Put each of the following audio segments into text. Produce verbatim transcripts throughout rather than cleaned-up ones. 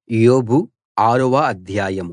యోబు ఆరవ అధ్యాయం.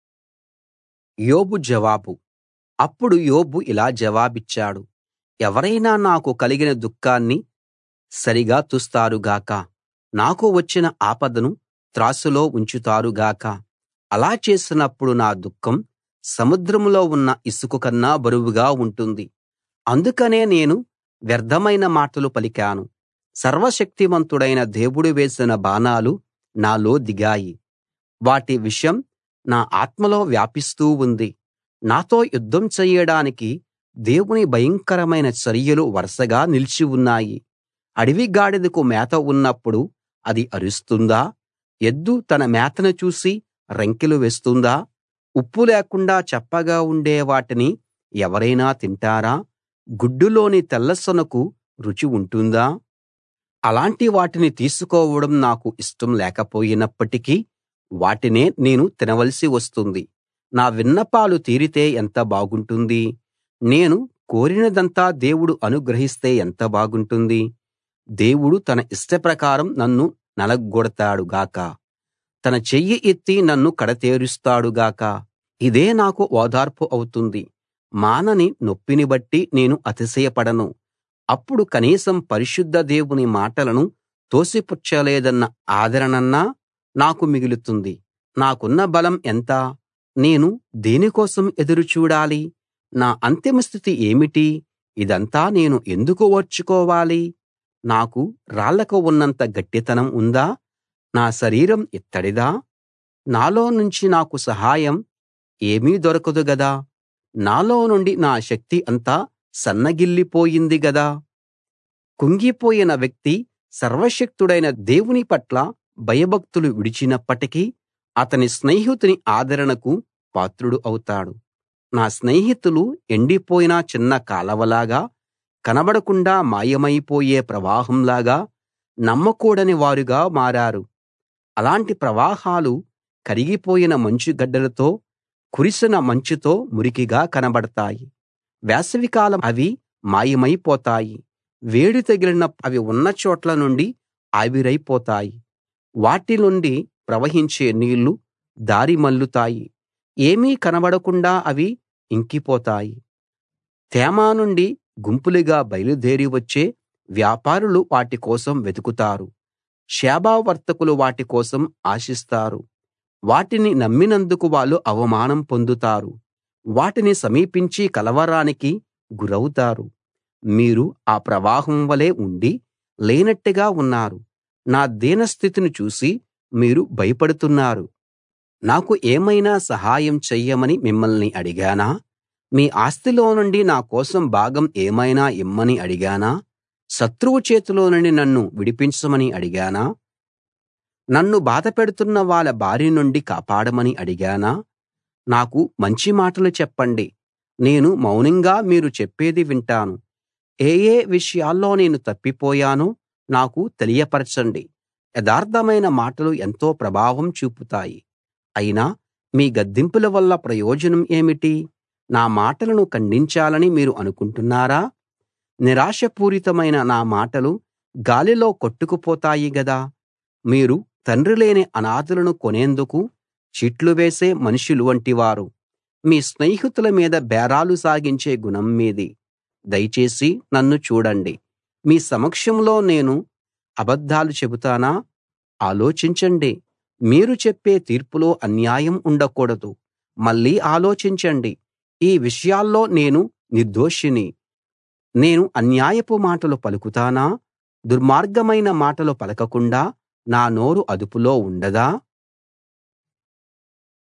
యోబు జవాబు. అప్పుడు యోబు ఇలా జవాబిచ్చాడు: ఎవరైనా నాకు కలిగిన దుఃఖాన్ని సరిగా తూస్తారు గాక, నాకు వచ్చిన ఆపదను త్రాసులో ఉంచుతారు గాక. అలా చేసినప్పుడు నా దుఃఖం సముద్రంలో ఉన్న ఇసుక కన్నా బరువుగా ఉంటుంది. అందుకనే నేను వ్యర్థమైన మాటలు పలికాను. సర్వశక్తిమంతుడైన దేవుడు వేసిన బాణాలు నాలో దిగాయి. వాటి విషం నా ఆత్మలో వ్యాపిస్తూ ఉంది. నాతో యుద్ధం చెయ్యడానికి దేవుని భయంకరమైన చర్యలు వరసగా నిలిచి ఉన్నాయి. అడవి గాడిదకు మేత ఉన్నప్పుడు అది అరుస్తుందా? ఎద్దు తన మేతను చూసి రంకెలు వేస్తుందా? ఉప్పు లేకుండా చప్పగా ఉండే వాటిని ఎవరైనా తింటారా? గుడ్డులోని తెల్లసొనకు రుచి ఉంటుందా? అలాంటి వాటిని తీసుకోవడం నాకు ఇష్టం లేకపోయినప్పటికీ వాటినే నేను తినవలసి వస్తుంది. నా విన్నపాలు తీరితే ఎంత బాగుంటుంది! నేను కోరినదంతా దేవుడు అనుగ్రహిస్తే ఎంత బాగుంటుంది! దేవుడు తన ఇష్టప్రకారం నన్ను నలగ్గొడతాడు గాక, తన చెయ్యి ఎత్తి నన్ను కడతేరుస్తాడు గాక. ఇదే నాకు ఓదార్పు అవుతుంది. మానని నొప్పిని బట్టి నేను అతిశయపడను. అప్పుడు కనీసం పరిశుద్ధ దేవుని మాటలను తోసిపుచ్చలేదన్న ఆదరణన్నా నాకు మిగులుతుంది. నాకున్న బలం ఎంత? నేను దేని కోసం ఎదురు చూడాలి? నా అంతిమ స్థితి ఏమిటి? ఇదంతా నేను ఎందుకు ఓర్చుకోవాలి? నాకు రాళ్లకు ఉన్నంత గట్టితనం ఉందా? నా శరీరం ఇత్తడిదా? నాలో నుంచి నాకు సహాయం ఏమీ దొరకదు గదా! నాలో నుండి నా శక్తి అంతా సన్నగిల్లిపోయింది గదా! కుంగిపోయిన వ్యక్తి సర్వశక్తుడైన దేవుని పట్ల భయభక్తులు విడిచినప్పటికీ అతని స్నేహితుని ఆదరణకు పాత్రుడు అవుతాడు. నా స్నేహితులు ఎండిపోయిన చిన్న కాలవలాగా, కనబడకుండా మాయమైపోయే ప్రవాహంలాగా, నమ్మకూడని వారుగా మారారు. అలాంటి ప్రవాహాలు కరిగిపోయిన మంచుగడ్డలతో, కురిసిన మంచుతో మురికిగా కనబడతాయి. వేసవికాలం అవి మాయమైపోతాయి. వేడి తగిలినప్పుడు అవి ఉన్న చోట్ల నుండి ఆవిరైపోతాయి. వాటి నుండి ప్రవహించే నీళ్లు దారి మళ్ళుతాయి. ఏమీ కనబడకుండా అవి ఇంకిపోతాయి. తేమా నుండి గుంపులుగా బయలుదేరి వచ్చే వ్యాపారులు వాటి కోసం వెతుకుతారు. షేబ వర్తకులు వాటి కోసం ఆశిస్తారు. వాటిని నమ్మినందుకు వాళ్ళు అవమానం పొందుతారు. వాటిని సమీపించి కలవరానికి గురౌతారు. మీరు ఆ ప్రవాహం వలె ఉండి లేనట్టుగా ఉన్నారు. నా దీనస్థితిని చూసి మీరు భయపడుతున్నారు. నాకు ఏమైనా సహాయం చెయ్యమని మిమ్మల్ని అడిగానా? మీ ఆస్తిలో నుండి నా కోసం భాగం ఏమైనా ఇమ్మని అడిగానా? శత్రువు చేతిలో నుండి నన్ను విడిపించమని అడిగానా? నన్ను బాధపెడుతున్న వాళ్ళ బారి నుండి కాపాడమని అడిగానా? నాకు మంచి మాటలు చెప్పండి. నేను మౌనంగా మీరు చెప్పేది వింటాను. ఏ ఏ విషయాల్లో నేను తప్పిపోయానో నాకు తెలియపరచండి. యథార్థమైన మాటలు ఎంతో ప్రభావం చూపుతాయి. అయినా మీ గద్దింపుల వల్ల ప్రయోజనం ఏమిటి? నా మాటలను ఖండించాలని మీరు అనుకుంటున్నారా? నిరాశాపూరితమైన నా మాటలు గాలిలో కొట్టుకుపోతాయి గదా! మీరు తండ్రి లేని అనాథలను కొనేందుకు చీట్లు వేసే మనుషులు వంటివారు. మీ స్నేహితుల మీద బేరాలు సాగించే గుణం మీది. దయచేసి నన్ను చూడండి. మీ సమక్షంలో నేను అబద్ధాలు చెబుతానా? ఆలోచించండి. మీరు చెప్పే తీర్పులో అన్యాయం ఉండకూడదు. మళ్ళీ ఆలోచించండి. ఈ విషయాల్లో నేను నిర్దోషిని. నేను అన్యాయపు మాటలు పలుకుతానా? దుర్మార్గమైన మాటలు పలకకుండా నా నోరు అదుపులో ఉండదా?